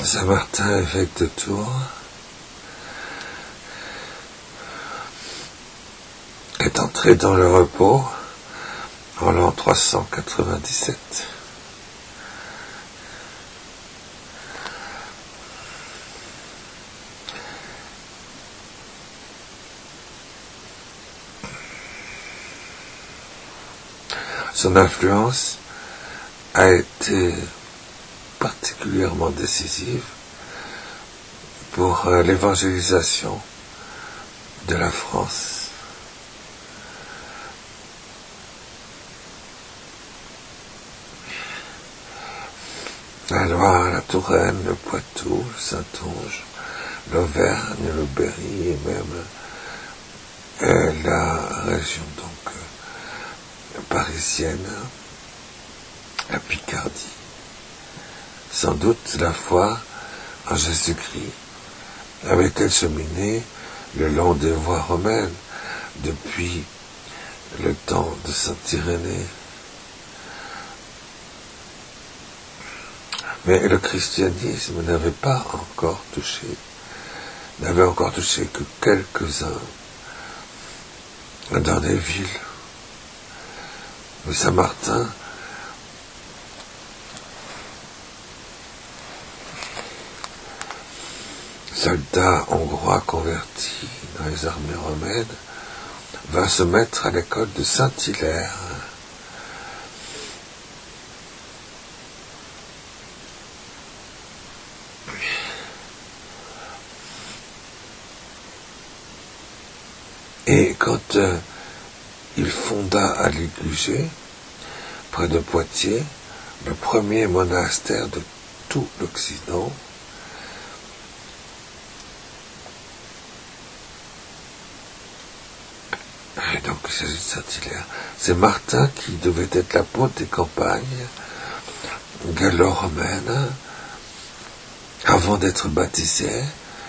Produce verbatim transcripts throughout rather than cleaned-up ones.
Saint Martin, évêque de Tours, est entré dans le repos en l'an trois cent quatre-vingt-dix-sept. Son influence a été particulièrement décisive pour euh, l'évangélisation de la France. La Loire, la Touraine, le Poitou, le Saintonge, l'Auvergne, le Berry et même euh, la région donc euh, parisienne, la Picardie. Sans doute la foi en Jésus-Christ avait-elle cheminé le long des voies romaines depuis le temps de saint Irénée. Mais le christianisme n'avait pas encore touché, n'avait encore touché que quelques-uns dans les villes. Mais Saint-Martin soldat hongrois converti dans les armées romaines, va se mettre à l'école de Saint-Hilaire. Et quand euh, il fonda à Ligugé, près de Poitiers, le premier monastère de tout l'Occident, et donc il s'agit de Saint-Hilaire, c'est Martin qui devait être l'apôtre des campagnes gallo-romaines avant d'être baptisé.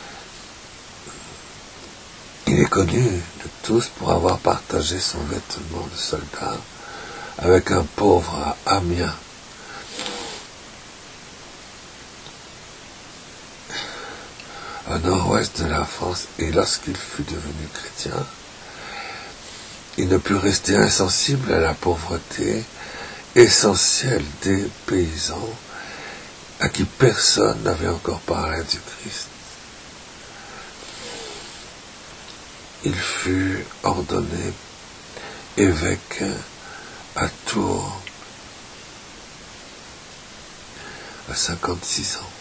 Il est connu de tous pour avoir partagé son vêtement de soldat avec un pauvre à Amiens. Au nord-ouest de la France, et lorsqu'il fut devenu chrétien, il ne put rester insensible à la pauvreté essentielle des paysans à qui personne n'avait encore parlé du Christ. Il fut ordonné évêque à Tours à cinquante-six ans.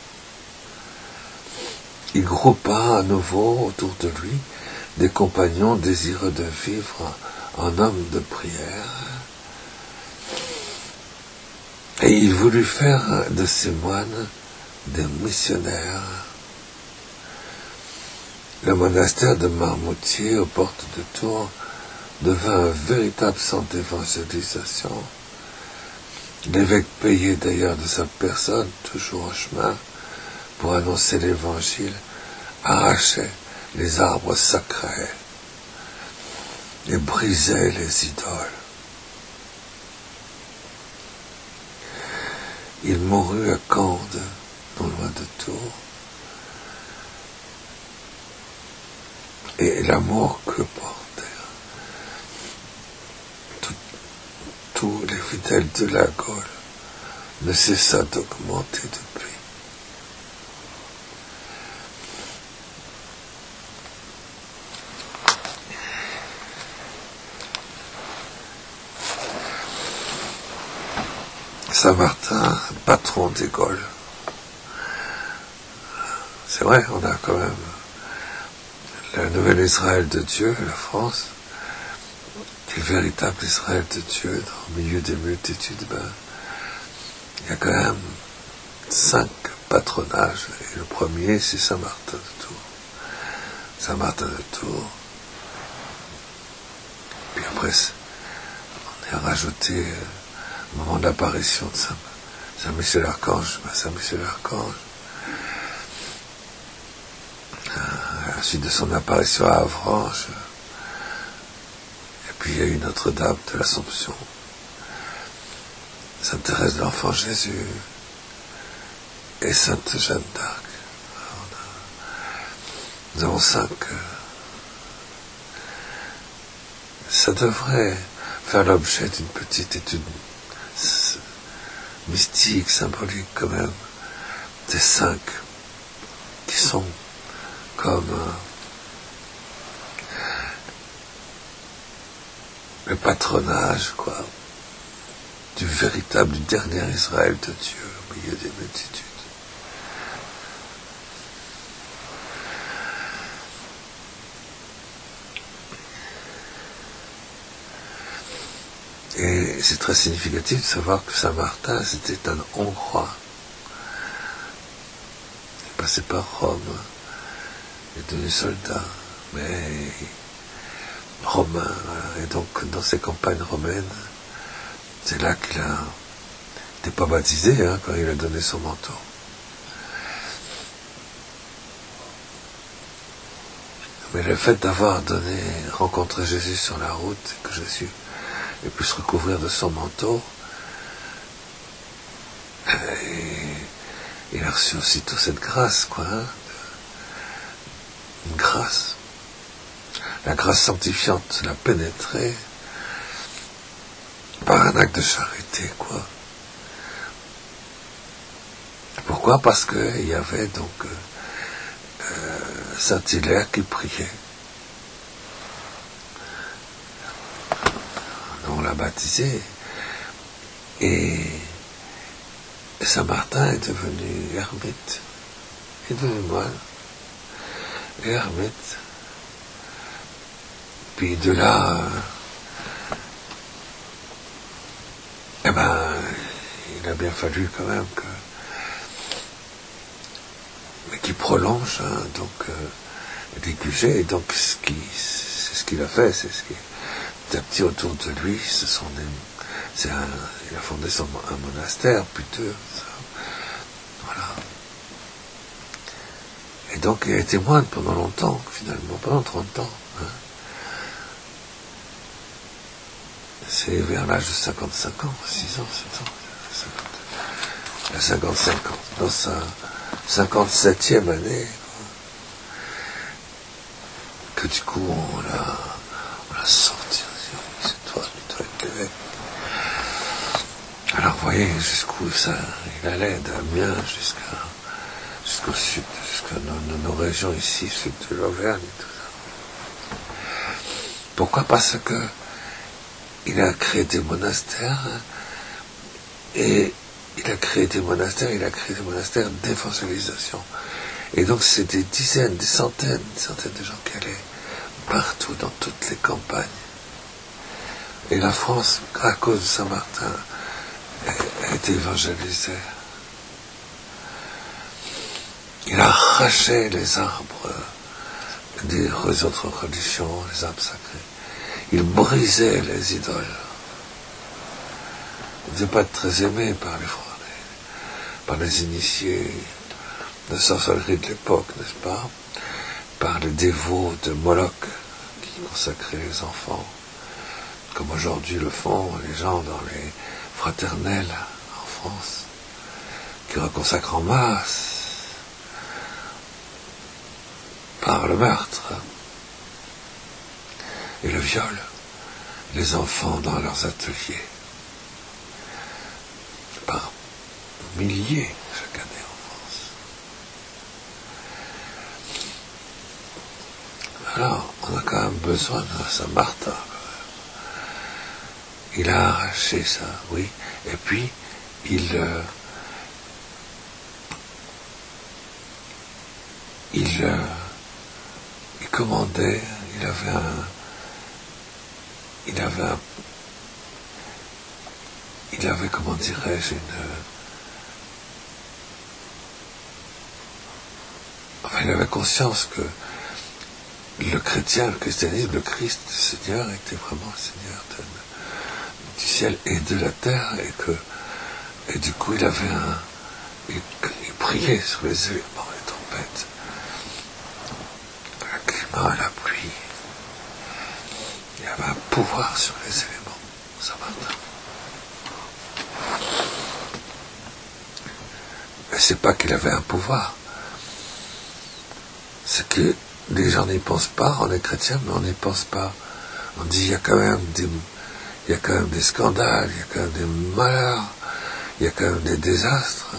Il groupa à nouveau autour de lui des compagnons désireux de vivre en homme de prière, et il voulut faire de ces moines des missionnaires. Le monastère de Marmoutier, aux portes de Tours, devint un véritable centre d'évangélisation. L'évêque payait d'ailleurs de sa personne, toujours en chemin, pour annoncer l'évangile, arrachait les arbres sacrés et brisait les idoles. Il mourut à Cande, non loin de Tours, et l'amour que portèrent tous les fidèles de la Gaule ne cessa d'augmenter depuis. Saint-Martin, patron des Gaules. C'est vrai, on a quand même la nouvelle Israël de Dieu, la France, qui est le véritable Israël de Dieu, dans le milieu des multitudes. Ben, il y a quand même cinq patronages, et le premier, c'est Saint-Martin de Tours. Saint-Martin de Tours. Puis après, on a rajouté au moment de l'apparition de Saint, Saint Michel Archange, ben Saint Michel Archange, à la suite de son apparition à Avranches, et puis il y a eu Notre-Dame de l'Assomption, Sainte Thérèse de l'Enfant Jésus et Sainte Jeanne d'Arc. Nous avons cinq. Ça devrait faire l'objet d'une petite étude mystique, symbolique quand même, des cinq qui sont comme euh, le patronage, quoi, du véritable, du dernier Israël de Dieu au milieu des multitudes. Et c'est très significatif de savoir que Saint-Martin, c'était un Hongrois. Il est passé par Rome, il est devenu soldat, mais romain. Voilà. Et donc, dans ces campagnes romaines, c'est là qu'il a n'était pas baptisé hein, quand il a donné son manteau. Mais le fait d'avoir donné, rencontré Jésus sur la route, et que Jésus ait pu se recouvrir de son manteau, et il a reçu aussitôt cette grâce, quoi, hein, une grâce. La grâce sanctifiante l'a pénétré par un acte de charité, quoi. Pourquoi ? Parce qu'il y avait donc euh, Saint-Hilaire qui priait. On l'a baptisé. Et Saint-Martin est devenu ermite. Il est devenu moine. Ermite. Puis de là, euh, eh ben, il a bien fallu quand même que mais qui prolonge hein, donc euh, les Q G, et donc ce qui, c'est ce qu'il a fait, c'est ce qui petit à petit autour de lui, ce sont des, c'est un, il a fondé son, un monastère plutôt, ça, voilà. Et donc il a été moine pendant longtemps, finalement, pendant trente ans. Hein. C'est vers l'âge de cinquante-cinq ans, six ans, sept ans, cinquante, il a cinquante-cinq ans, dans sa cinquante-septième année, que du coup on l'a, on l'a sorti, c'est toi, toi avec l'évêque. Alors vous voyez jusqu'où ça, il allait d'Amiens jusqu'à, jusqu'au sud, jusqu'à nos, nos, nos régions ici, sud de l'Auvergne et tout ça. Pourquoi ? Parce que il a créé des monastères, hein, et il a créé des monastères, il a créé des monastères d'évangélisation. Et donc c'est des dizaines, des centaines, des centaines de gens qui allaient partout, dans toutes les campagnes. Et la France, à cause de Saint-Martin, a été évangélisée. Il a arraché les arbres des autres religions, les arbres sacrés. Il brisait les idoles. Il ne devait pas être très aimé par les frères, par les initiés de sorcellerie de l'époque, n'est-ce pas ? Par les dévots de Moloch qui consacraient les enfants, comme aujourd'hui le font les gens dans les fraternelles en France, qui reconsacrent en masse par le meurtre et le viol les enfants dans leurs ateliers, par milliers chaque année en France. Alors, on a quand même besoin de Saint-Martin. Il a arraché ça, oui, et puis il euh, il, euh, il commandait, il avait un il avait un il avait, comment dirais-je, une enfin, il avait conscience que le chrétien, le christianisme, le Christ, le Seigneur était vraiment le Seigneur de, du ciel et de la terre, et que et du coup il avait un il, il priait sur les éléments, les tempêtes, le climat, la pluie. Il avait un pouvoir sur les éléments, Saint-Martin. Mais c'est pas qu'il avait un pouvoir, c'est que les gens n'y pensent pas, on est chrétien, mais on n'y pense pas. On dit il y a quand même des, il y a quand même des scandales, il y a quand même des malheurs, il y a quand même des désastres.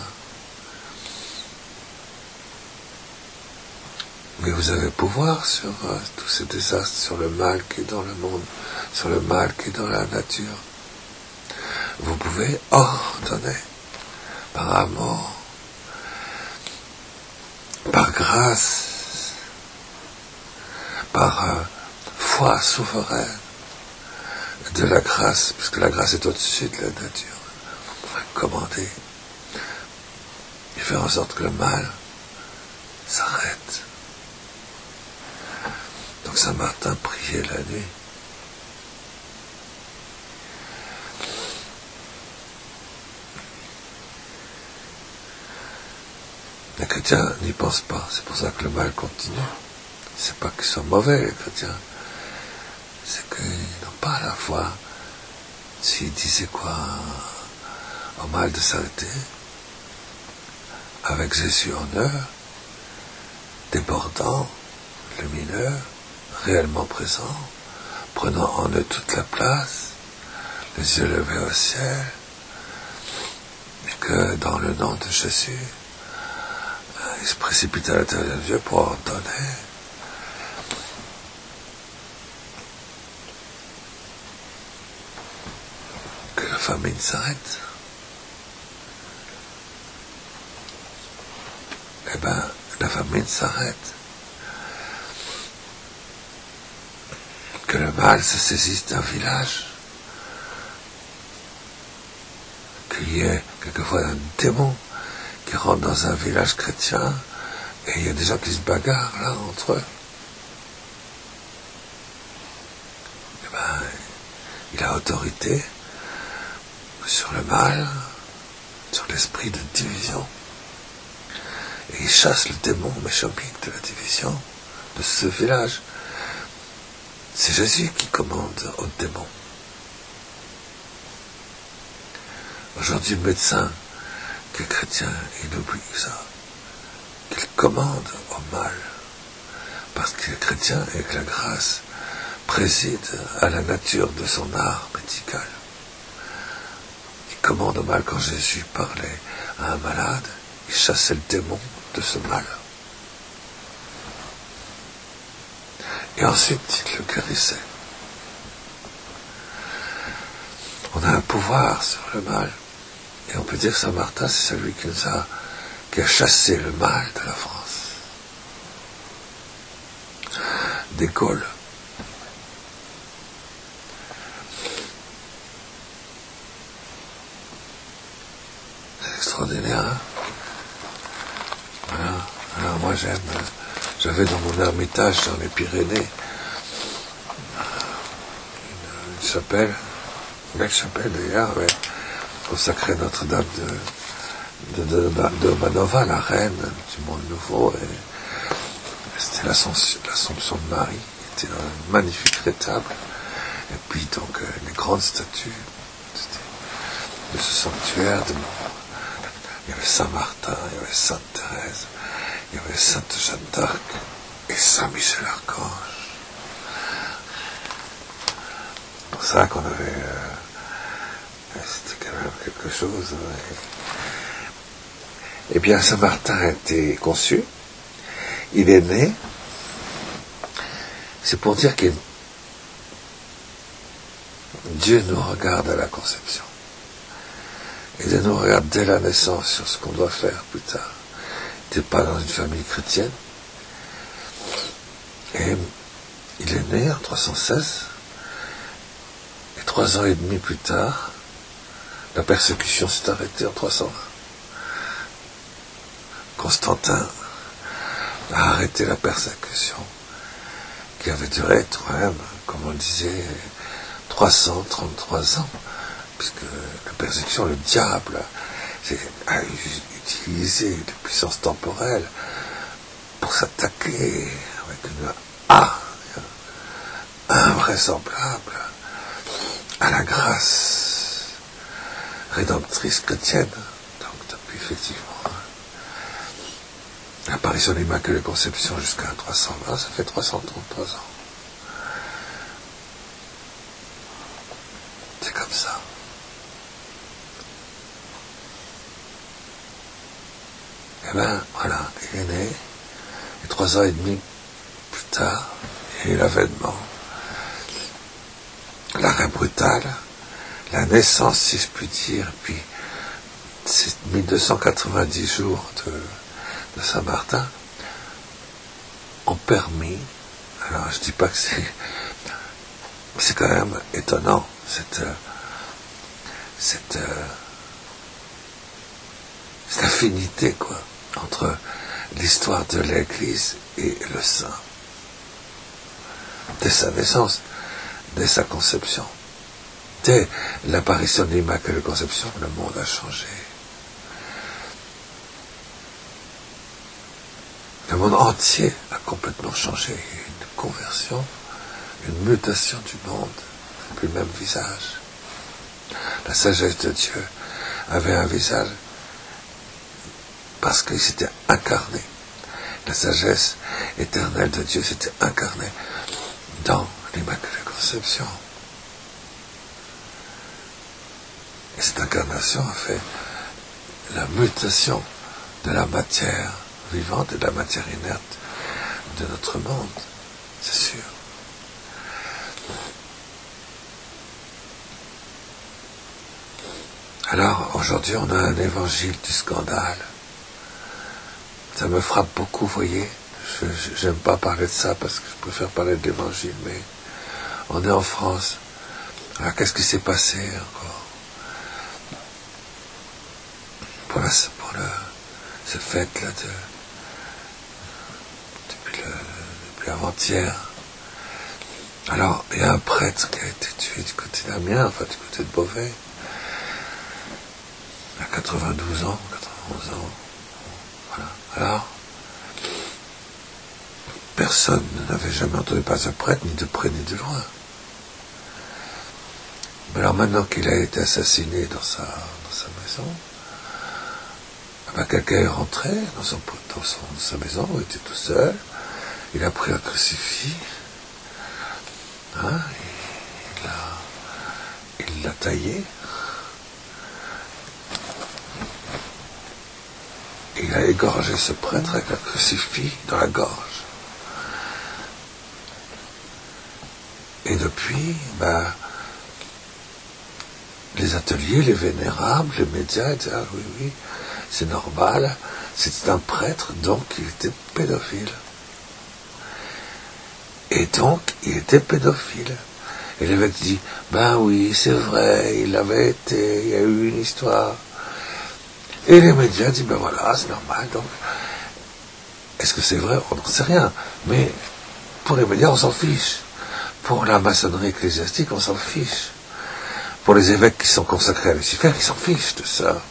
Mais vous avez pouvoir sur euh, tous ces désastres, sur le mal qui est dans le monde, sur le mal qui est dans la nature. Vous pouvez ordonner par amour, par grâce, par euh, foi souveraine de la grâce, puisque la grâce est au-dessus de la nature. Vous pouvez commander et faire en sorte que le mal s'arrête. Donc Saint Martin priait la nuit. Les chrétiens n'y pensent pas, c'est pour ça que le mal continue. C'est pas qu'ils sont mauvais, les chrétiens, c'est qu'ils n'ont pas la foi. S'ils disaient quoi au mal de s'arrêter, avec Jésus en eux, débordant, lumineux, réellement présent, prenant en eux toute la place, les yeux levés au ciel, et que dans le nom de Jésus, il se précipite à l'intérieur de Dieu pour ordonner que la famine s'arrête. Eh bien, la famine s'arrête. Que le mal se saisisse d'un village, qu'il y ait quelquefois un démon qui rentre dans un village chrétien et il y a des gens qui se bagarrent là entre eux. Eh ben, il a autorité sur le mal, sur l'esprit de division. Et il chasse le démon méchant-pique de la division de ce village. C'est Jésus qui commande au démon. Aujourd'hui, le médecin qui est chrétien, il oublie ça, qu'il commande au mal, parce qu'il est chrétien et que la grâce préside à la nature de son art médical. Il commande au mal. Quand Jésus parlait à un malade, il chassait le démon de ce mal. Et ensuite, il le guérissait. On a un pouvoir sur le mal. Et on peut dire que Saint Martin, c'est celui qui nous a, qui a chassé le mal de la France. Des Gaules. C'est extraordinaire, hein? Voilà. Alors moi j'aime, j'avais dans mon ermitage dans les Pyrénées une, une chapelle, une belle chapelle d'ailleurs, ouais, consacrée à Notre-Dame de, de, de, de Manova, la reine du monde nouveau, et c'était l'Assomption, l'Assomption de Marie, qui était dans un magnifique rétable, et puis donc euh, les grandes statues de ce sanctuaire, de, il y avait Saint Martin, il y avait Sainte Thérèse, il y avait Sainte Jeanne d'Arc et Saint Michel Archange. C'est pour ça qu'on avait, euh, c'était quand même quelque chose. Ouais. Eh bien, Saint Martin a été conçu, il est né, c'est pour dire que Dieu nous regarde à la conception. Et Dieu nous regarde dès la naissance sur ce qu'on doit faire plus tard. Il n'était pas dans une famille chrétienne. Et il est né en trois cent seize. Et trois ans et demi plus tard, la persécution s'est arrêtée en trois cent vingt. Constantin a arrêté la persécution, qui avait duré quand même, comme on le disait, trois cent trente-trois ans, puisque la persécution, le diable a utilisé les puissances temporelles pour s'attaquer avec une haine invraisemblable à la grâce rédemptrice chrétienne. Donc depuis effectivement L'apparition de l'Immaculée Conception jusqu'à trois cent vingt, ça fait trois cent trente-trois ans. C'est comme ça. Et bien, voilà, il est né, et trois ans et demi plus tard, il y a eu l'avènement, l'arrêt brutal, la naissance, si je puis dire, et puis ces mille deux cent quatre-vingt-dix jours de, de Saint-Martin ont permis, alors je dis pas que c'est, c'est quand même étonnant, cette, cette, cette affinité, quoi, entre l'histoire de l'Église et le Saint, dès sa naissance, dès sa conception. Dès l'apparition de l'Immaculée Conception, le monde a changé. Le monde entier a complètement changé. Il y a eu une conversion, une mutation du monde. C'est plus le même visage. La sagesse de Dieu avait un visage parce qu'il s'était incarné. La sagesse éternelle de Dieu s'était incarnée dans l'Immaculée Conception. Et cette incarnation a fait la mutation de la matière vivante et de la matière inerte de notre monde, c'est sûr. Alors, aujourd'hui, on a un évangile du scandale. Ça me frappe beaucoup, vous voyez. Je, je, j'aime pas parler de ça parce que je préfère parler de l'évangile, mais on est en France. Alors, qu'est-ce qui s'est passé encore pour, la, pour le, cette fête-là de, depuis, le, depuis avant-hier. Alors, il y a un prêtre qui a été tué du côté d'Amiens, enfin du côté de Beauvais. À quatre-vingt-douze ans, quatre-vingt-onze ans. Voilà. Alors, personne n'avait jamais entendu parler de ce prêtre, ni de près ni de loin. Mais alors maintenant qu'il a été assassiné dans sa, dans sa maison, ben, quelqu'un est rentré dans, son, dans, son, dans sa maison, il était tout seul, il a pris un crucifix, hein, il l'a, il l'a taillé, il a égorgé ce prêtre avec un crucifix dans la gorge. Et depuis, ben, les ateliers, les vénérables, les médias disaient, ah oui, oui, c'est normal, c'était un prêtre, donc il était pédophile. Et donc, il était pédophile. Et l'évêque dit, ben oui, c'est vrai, il avait été, il y a eu une histoire. Et les médias disent, ben voilà, c'est normal, donc, est-ce que c'est vrai? On n'en sait rien. Mais, pour les médias, on s'en fiche. Pour la maçonnerie ecclésiastique, on s'en fiche. Pour les évêques qui sont consacrés à Lucifer, ils s'en fichent de ça.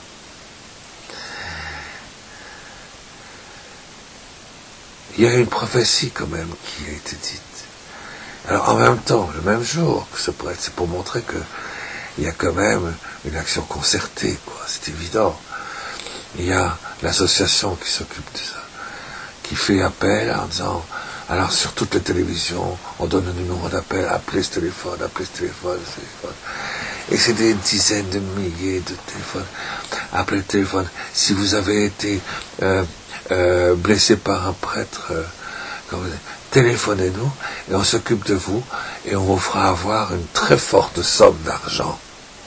Il y a une prophétie quand même qui a été dite. Alors en même temps, le même jour que ce prêtre, c'est pour montrer que il y a quand même une action concertée, quoi. C'est évident. Il y a l'association qui s'occupe de ça, qui fait appel en disant, alors sur toutes les télévisions, on donne un numéro d'appel, appelez ce téléphone, appelez ce téléphone, ce téléphone. Et c'est des dizaines de milliers de téléphones. Appelez le téléphone. Si vous avez été euh, euh, blessé par un prêtre, euh, comme vous dites, téléphonez-nous et on s'occupe de vous et on vous fera avoir une très forte somme d'argent.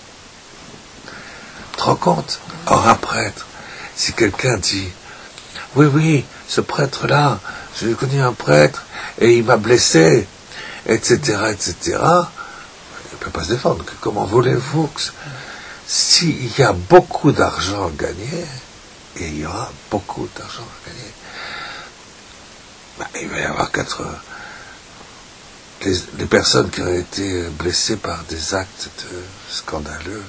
Tu te rends compte? Or un prêtre, si quelqu'un dit, oui, oui, ce prêtre-là, j'ai connu un prêtre et il m'a blessé, et cetera, et cetera, il ne peut pas se défendre. Comment voulez-vous que... S'il y a beaucoup d'argent à gagner, et il y aura beaucoup d'argent à gagner, ben, il va y avoir quatre... Les, les personnes qui ont été blessées par des actes de scandaleux,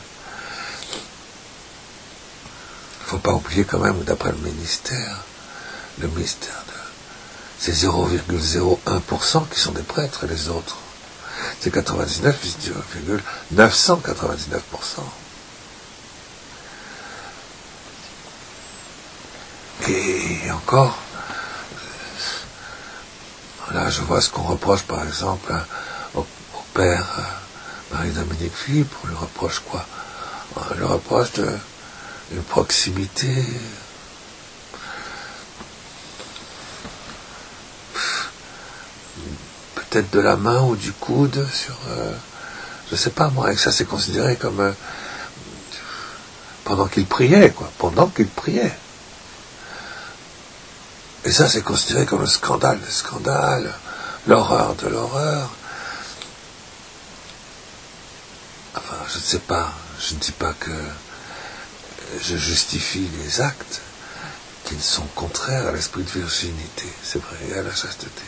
il ne faut pas oublier quand même, d'après le ministère, le ministère de... C'est zéro virgule zéro un pour cent qui sont des prêtres, et les autres, c'est quatre-vingt-dix-neuf virgule neuf cent quatre-vingt-dix-neuf pour cent. Et encore, Là, je vois ce qu'on reproche, par exemple, au, au père euh, Marie-Dominique Philippe. On lui reproche quoi? On lui reproche de, une proximité, peut-être de la main ou du coude sur... Euh, je sais pas, moi, et ça c'est considéré comme... Euh, pendant qu'il priait, quoi. Pendant qu'il priait. Et ça, c'est considéré comme le scandale des scandales, l'horreur de l'horreur. Enfin, je ne sais pas, je ne dis pas que je justifie les actes qui sont contraires à l'esprit de virginité, c'est vrai, et à la chasteté.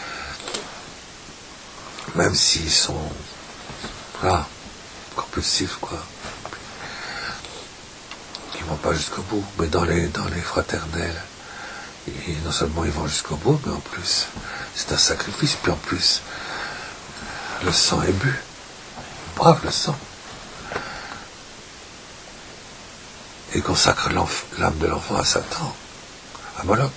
Même s'ils sont, voilà, compulsifs, quoi. Ils ne vont pas jusqu'au bout, mais dans les, dans les fraternels, et non seulement ils vont jusqu'au bout, mais en plus, c'est un sacrifice, puis en plus, le sang est bu. Brave le sang. Et consacre l'âme de l'enfant à Satan, à Moloch.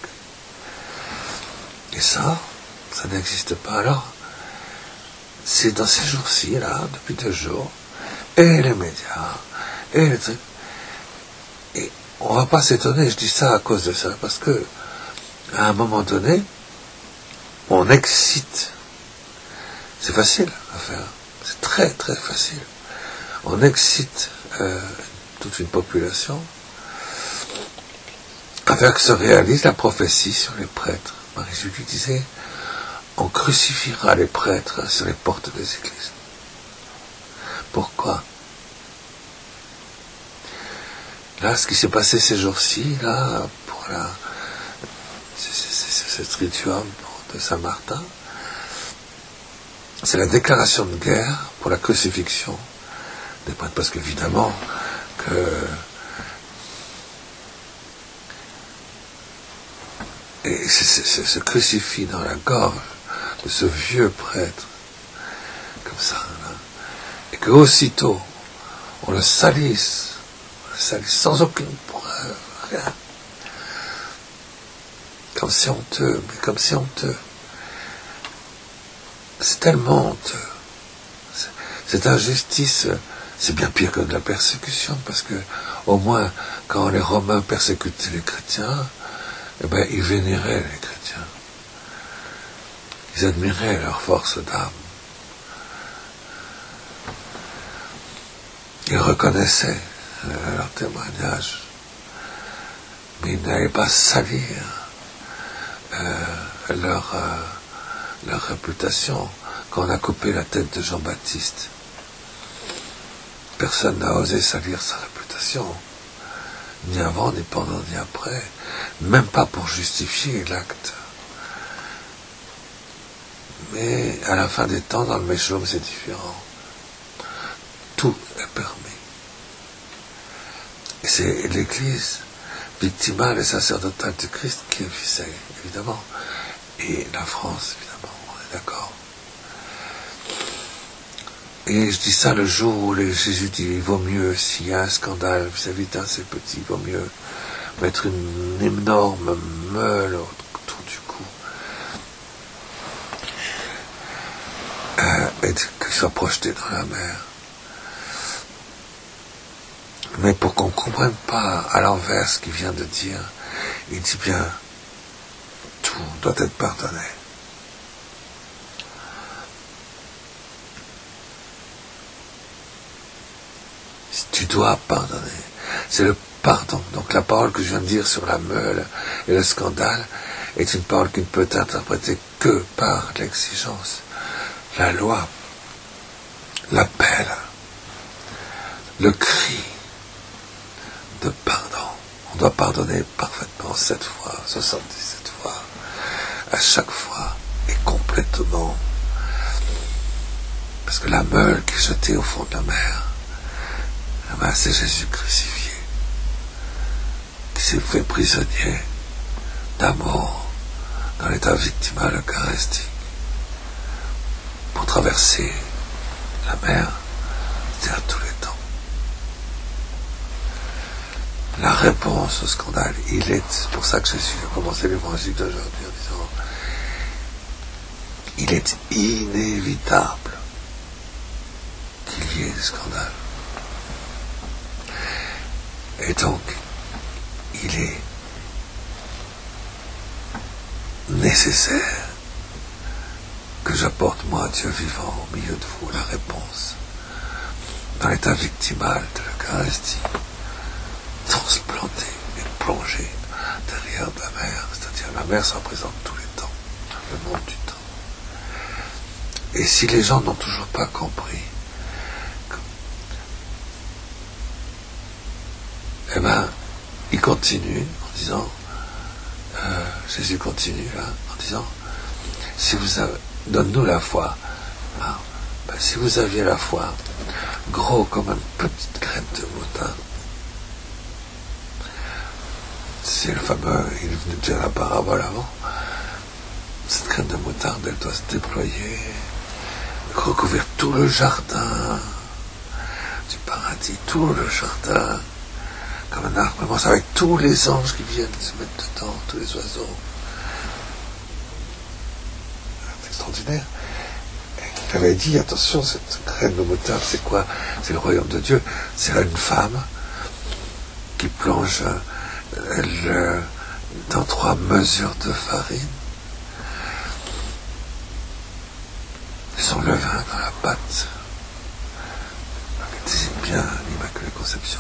Et ça, ça n'existe pas. Alors, c'est dans ces jours-ci, là, depuis deux jours, et les médias, et les trucs. Et on ne va pas s'étonner, je dis ça à cause de ça, parce que, à un moment donné, on excite. C'est facile à faire. C'est très très facile. On excite euh, toute une population avec se réalise la prophétie sur les prêtres. Marie-Julie disait, on crucifiera les prêtres sur les portes des églises. Pourquoi? Là, ce qui s'est passé ces jours-ci, là, pour la cet rituel de Saint-Martin, c'est la déclaration de guerre pour la crucifixion des prêtres, parce qu'évidemment que et se crucifie dans la gorge de ce vieux prêtre comme ça, là, et que aussitôt on le salisse, on le salisse sans aucune preuve, rien, comme c'est honteux, mais comme c'est honteux. C'est tellement honteux. Cette injustice, c'est bien pire que de la persécution, parce que, au moins, quand les Romains persécutaient les chrétiens, eh ben, ils vénéraient les chrétiens. Ils admiraient leur force d'âme. Ils reconnaissaient euh, leur témoignage. Mais ils n'allaient pas salir euh, leur, euh, leur réputation quand on a coupé la tête de Jean-Baptiste. Personne n'a osé salir sa réputation, ni avant, ni pendant, ni après, même pas pour justifier l'acte. Mais à la fin des temps, dans le Méchaume, c'est différent. Tout est permis. Et c'est l'Église victimale et sacerdotale du Christ qui est visée, évidemment. Et la France, évidemment, on est d'accord. Et je dis ça le jour où les Jésus dit, il vaut mieux, s'il y a un scandale vis-à-vis d'un de ces petits, il vaut mieux mettre une énorme meule autour du cou. Euh, et qu'il soit projeté dans la mer. Mais pour qu'on ne comprenne pas à l'envers ce qu'il vient de dire, il dit bien, tout doit être pardonné. Tu dois pardonner. C'est le pardon. Donc la parole que je viens de dire sur la meule et le scandale est une parole qui ne peut être interprétée que par l'exigence. La loi, l'appel, le cri de pardon. On doit pardonner parfaitement sept fois, soixante-dix-sept fois, à chaque fois et complètement. Parce que la meule qui est jetée au fond de la mer, eh ben, c'est Jésus crucifié, qui s'est fait prisonnier d'amour dans l'état victimal eucharistique pour traverser la mer, c'est-à-dire tous les temps. La réponse au scandale, il est, c'est pour ça que Jésus a commencé l'évangile d'aujourd'hui en disant, il est inévitable qu'il y ait des scandales. Et donc, il est nécessaire que j'apporte, moi, Dieu vivant, au milieu de vous, la réponse, dans l'état victimal de l'Eucharistie, transplanté et plongé derrière de la mer, c'est-à-dire la mer, ça représente tous les temps, le monde du temps. Et si les gens n'ont toujours pas compris, que, eh bien, ils continuent en disant, euh, Jésus continue là, en disant, si vous avez, donne-nous la foi. Hein, ben, si vous aviez la foi, gros comme une petite graine de moutarde, c'est le fameux, il est venu dire la parabole avant, cette graine de moutarde, elle doit se déployer, recouvrir tout le jardin du paradis, tout le jardin, comme un arbre immense, avec tous les anges qui viennent se mettre dedans, tous les oiseaux. C'est extraordinaire. Et il avait dit, attention, cette graine de moutarde, c'est quoi? C'est le royaume de Dieu. C'est une femme qui plonge le, dans trois mesures de farine son levain dans la pâte. C'est bien l'Immaculée Conception.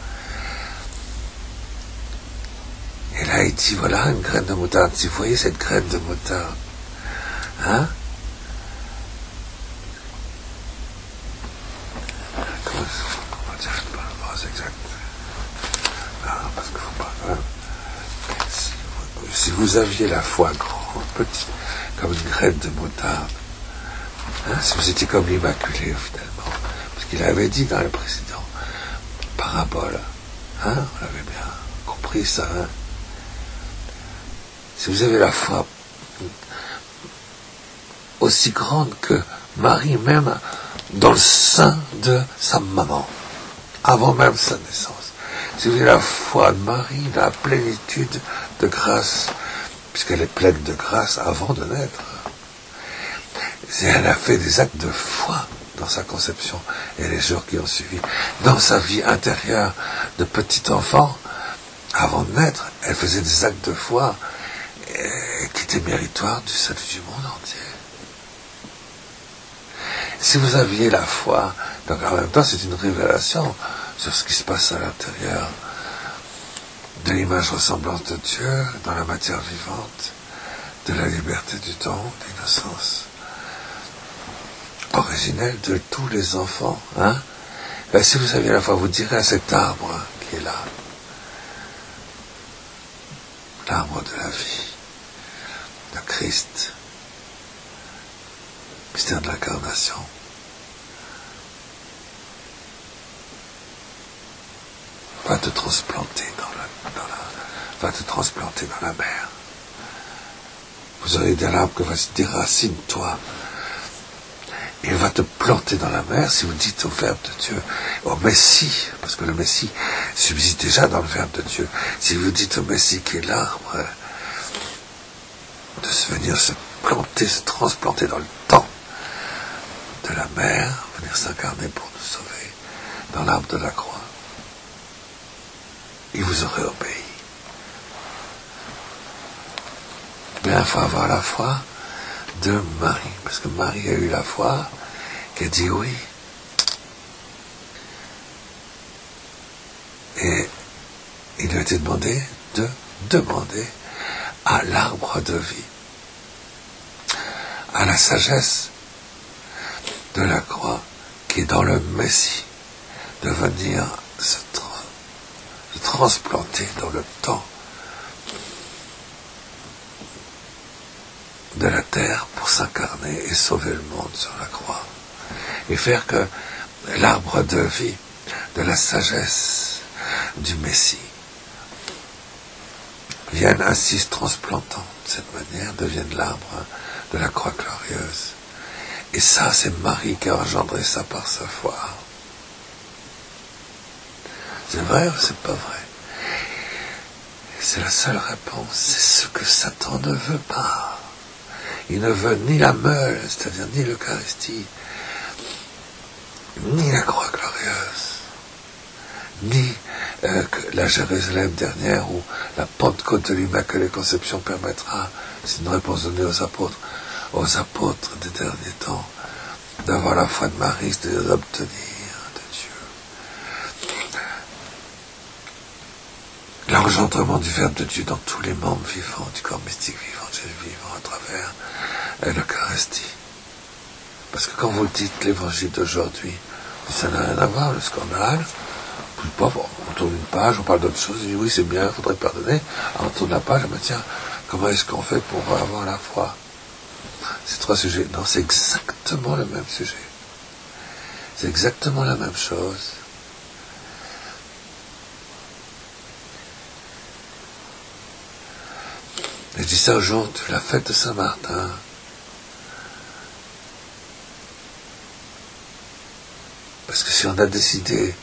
Et là, il dit, voilà, une graine de moutarde. Si vous voyez cette graine de moutarde, hein? Comment, comment dire, je ne sais pas la phrase exacte. Non, parce qu'il ne faut pas, hein? Si, si vous aviez la foi grande, petite, comme une graine de moutarde, hein, si vous étiez comme l'Immaculée, finalement, parce qu'il avait dit dans le précédent parabole, hein, on avait bien compris ça, hein. Si vous avez la foi aussi grande que Marie même dans le sein de sa maman, avant même sa naissance, si vous avez la foi de Marie dans la plénitude de grâce, puisqu'elle est pleine de grâce avant de naître, elle a fait des actes de foi dans sa conception et les jours qui ont suivi, dans sa vie intérieure de petit enfant, avant de naître, elle faisait des actes de foi qui était méritoire du salut du monde entier. Si vous aviez la foi, donc en même temps c'est une révélation sur ce qui se passe à l'intérieur de l'image ressemblance de Dieu dans la matière vivante, de la liberté du don, de l'innocence originelle de tous les enfants. Hein? Ben, si vous aviez la foi, vous direz à cet arbre qui est là, l'arbre de la vie, de Christ, mystère de l'incarnation. Va te transplanter dans la, dans la, va te transplanter dans la mer. Vous aurez des arbres que va se déracine-toi. Et va te planter dans la mer si vous dites au Verbe de Dieu, au Messie, parce que le Messie subsiste déjà dans le Verbe de Dieu. Si vous dites au Messie qui est l'arbre, de se venir se planter, se transplanter dans le temps de la mer, venir s'incarner pour nous sauver dans l'arbre de la croix, il vous aurait obéi. Bien, il faut avoir la foi de Marie, parce que Marie a eu la foi qui a dit oui. Et il lui a été demandé de demander à l'arbre de vie, à la sagesse de la croix qui est dans le Messie, de venir se, tra- se transplanter dans le temps de la terre pour s'incarner et sauver le monde sur la croix. Et faire que l'arbre de vie, de la sagesse du Messie, vienne ainsi se transplantant de cette manière, devienne l'arbre de la croix glorieuse. Et ça, c'est Marie qui a engendré ça par sa foi. C'est vrai ou c'est pas vrai? Et c'est la seule réponse. C'est ce que Satan ne veut pas. Il ne veut ni la meule, c'est-à-dire ni l'Eucharistie, ni la croix glorieuse, ni euh, la Jérusalem dernière ou la Pentecôte de l'Immaculée Conception permettra, c'est une réponse donnée aux apôtres, aux apôtres des derniers temps, d'avoir la foi de Marie, c'est de l'obtenir de Dieu. L'engendrement du Verbe de Dieu dans tous les membres vivants du corps mystique vivant, Jésus vivant à travers l'Eucharistie. Parce que quand vous dites l'évangile d'aujourd'hui, ça n'a rien à voir, le scandale, pas, on tourne une page, on parle d'autre chose, on dit oui c'est bien, il faudrait pardonner, alors on tourne la page, mais tiens, comment est-ce qu'on fait pour avoir la foi? Ces trois sujets, non, c'est exactement le même sujet. C'est exactement la même chose. Et je dis ça au jour de la fête de Saint-Martin. Parce que si on a décidé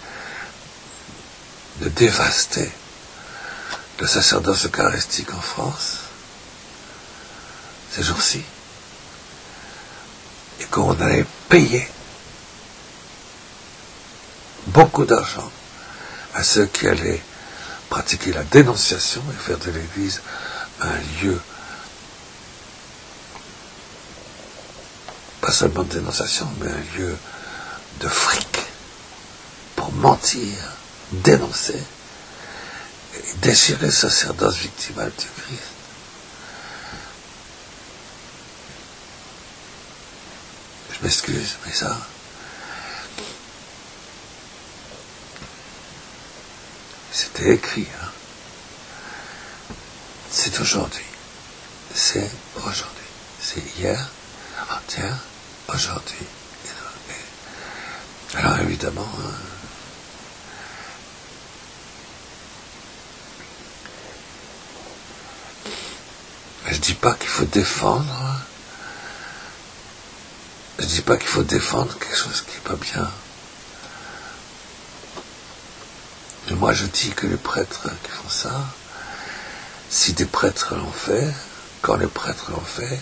de dévaster le sacerdoce eucharistique en France, ces jours-ci, et qu'on allait payer beaucoup d'argent à ceux qui allaient pratiquer la dénonciation et faire de l'Église un lieu, pas seulement de dénonciation, mais un lieu de fric, pour mentir, dénoncer, et déchirer le sacerdoce victimal du Christ. Je m'excuse, mais ça, c'était écrit, hein. C'est aujourd'hui. C'est aujourd'hui. C'est hier, avant-hier, aujourd'hui. Alors évidemment, hein, je dis pas qu'il faut défendre, hein, je dis pas qu'il faut défendre quelque chose qui est pas bien. Mais moi je dis que les prêtres qui font ça, si des prêtres l'ont fait, quand les prêtres l'ont fait,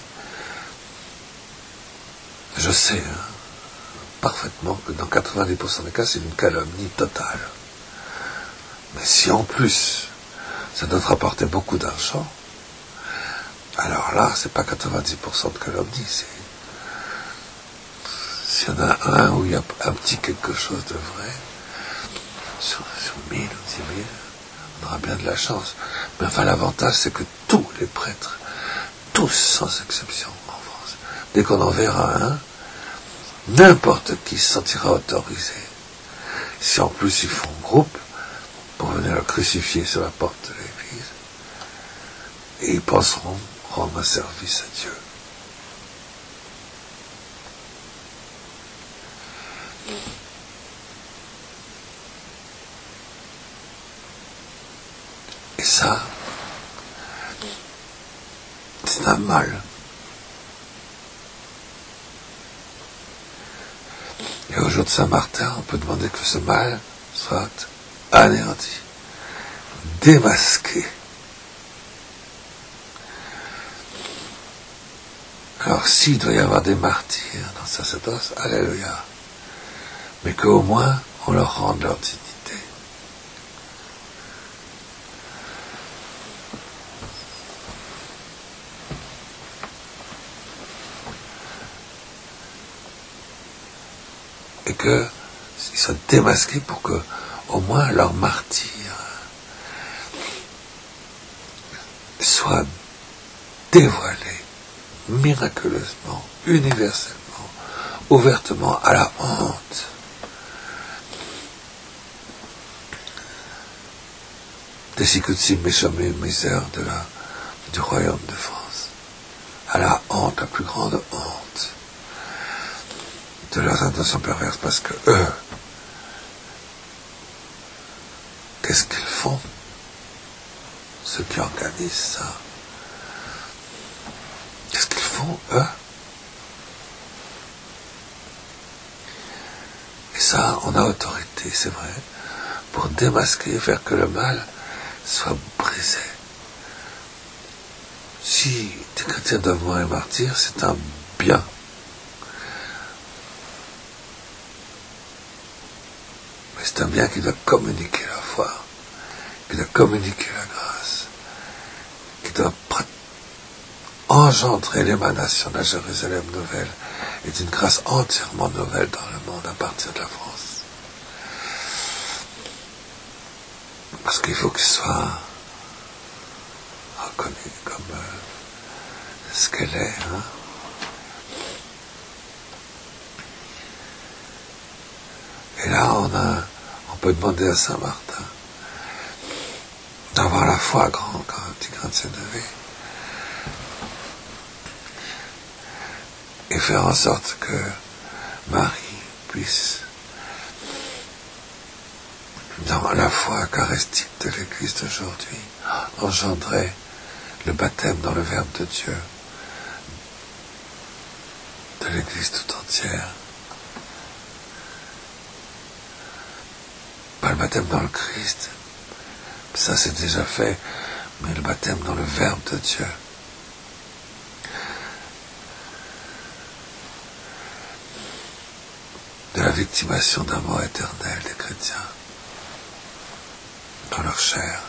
je sais hein, parfaitement que dans quatre-vingt-dix pour cent des cas, c'est une calomnie totale. Mais si en plus, ça doit te rapporter beaucoup d'argent, alors là, c'est pas quatre-vingt-dix pour cent de calomnie, c'est... S'il y en a un où il y a un petit quelque chose de vrai, sur, sur mille ou dix mille, on aura bien de la chance. Mais enfin, l'avantage, c'est que tous les prêtres, tous sans exception en France, dès qu'on en verra un, n'importe qui se sentira autorisé. Si en plus ils font groupe pour venir le crucifier sur la porte de l'église, et ils penseront rendre un service à Dieu. Et ça, c'est un mal. Et au jour de Saint-Martin, on peut demander que ce mal soit anéanti, démasqué. Alors s'il doit y avoir des martyrs dans le sacerdoce, alléluia. Mais qu'au moins on leur rende leur dignité. Et qu'ils soient démasqués pour que, au moins, leur martyr soit dévoilé miraculeusement, universellement, ouvertement, à la honte. Des sicutsim méchamé misère de la, du royaume de France. À la honte, la plus grande honte de leurs intentions perverses, parce que eux, qu'est-ce qu'ils font, ceux qui organisent ça? Qu'est-ce qu'ils font, eux? Et ça, on a autorité, c'est vrai, pour démasquer, faire que le mal soit brisé. si des chrétiens doivent mourir martyrs, c'est un bien. Mais c'est un bien qui doit communiquer la foi, qui doit communiquer la grâce, qui doit engendrer l'émanation de la Jérusalem nouvelle et d'une grâce entièrement nouvelle dans le monde à partir de la France. Parce qu'il faut qu'il soit reconnu comme euh, ce qu'elle est. Hein. Et là, on, a, on peut demander à Saint Martin d'avoir la foi grand, quand il grain de s'élever. Et faire en sorte que Marie puisse, dans la foi eucharistique de l'Église d'aujourd'hui, engendrer le baptême dans le Verbe de Dieu de l'Église tout entière. Pas le baptême dans le Christ, ça c'est déjà fait, mais le baptême dans le Verbe de Dieu. De la victimation d'un mort éternel des chrétiens dans leur chair.